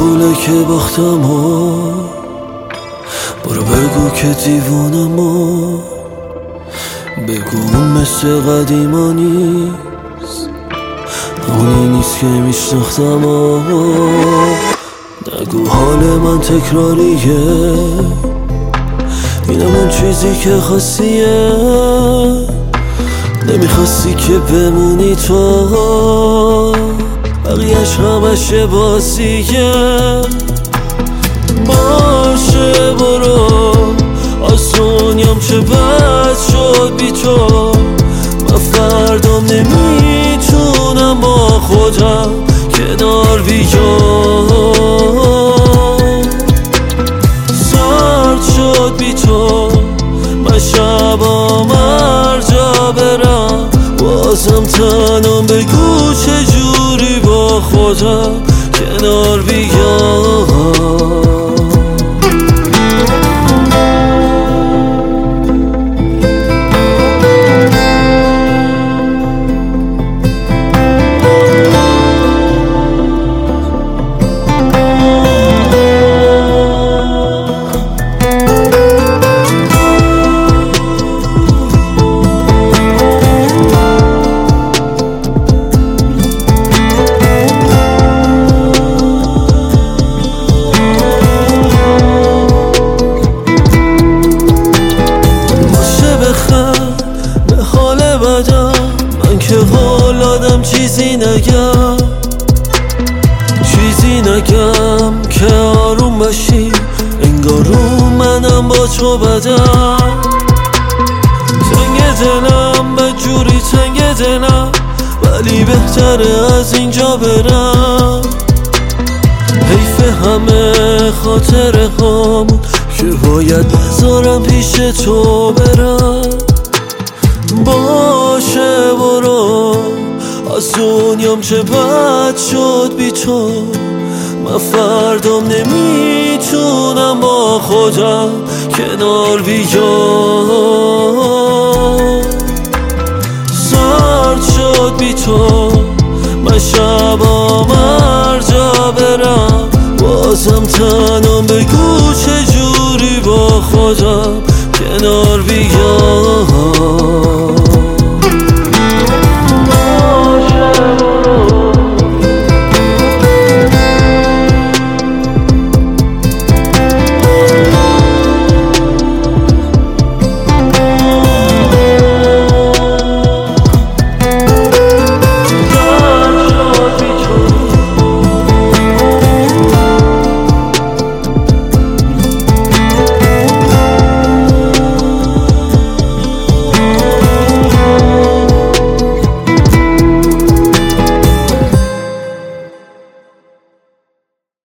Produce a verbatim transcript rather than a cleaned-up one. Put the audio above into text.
قبوله که باختم و برو بگو که دیوانم و بگو اون مثل قدیما نیست، همونی نیست که میشناختم و نگو حال من تکراریه، اینم اون چیزی که خواستیه، نمیخواستی که بمونی تو، بقیهش همش بازیه. باشه برو از دنیام چه بد شد بی تو، من فردام نمیتونم با خودم کنار بیام، سرد شد بی تو، من شبام هر جا برم بازم تنم، بگو چجوری با خودم کنار بیام. من که قول دادم چیزی نگم، چیزی نگم که آروم باشی، انگار رو منم با تو بدم. تنگ دلم بدجوری تنگ دلم، ولی بهتره از اینجا برم، حیف همه خاطره هامون که باید بذارم پیش تو برم. باشه برو از دنیام چه بد شد بی تو، من فردام نمیتونم با خودم کنار بیام، سرد شد بی تو، من شبام هر جا برم بازم تنم، بگو چجوری با خودم کنار بیام.